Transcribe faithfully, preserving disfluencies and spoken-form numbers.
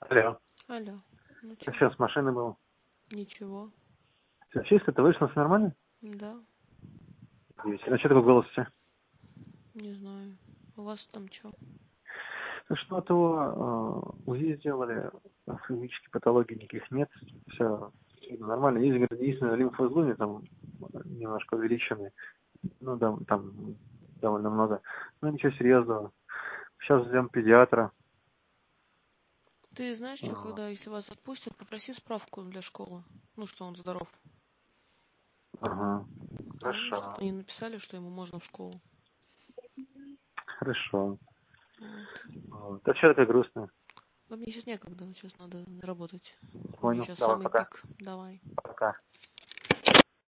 Алло. Алло. Ну Я чё? сейчас с машины был. Ничего. Все чисто, ты вышла, все нормально? Да. Удивительно. А что такое голос у тебя? Не знаю. У вас там чё? Ну что, а то э, УЗИ сделали, хронических патологий никаких нет, все нормально. Есть, говорит, единственное, лимфоузлы там немножко увеличены, ну да, там довольно много, но ничего серьезного. Сейчас ждем педиатра. Ты знаешь, что, А, когда, если вас отпустят, попроси справку для школы. Ну, что он здоров. Ага, Ладно, чтобы хорошо, они написали, что ему можно в школу. хорошо. Вот. Вот. А что такое грустно? Но мне сейчас некогда, сейчас надо работать. У меня Понял, сейчас давай, самый пока. пик. Давай. Пока.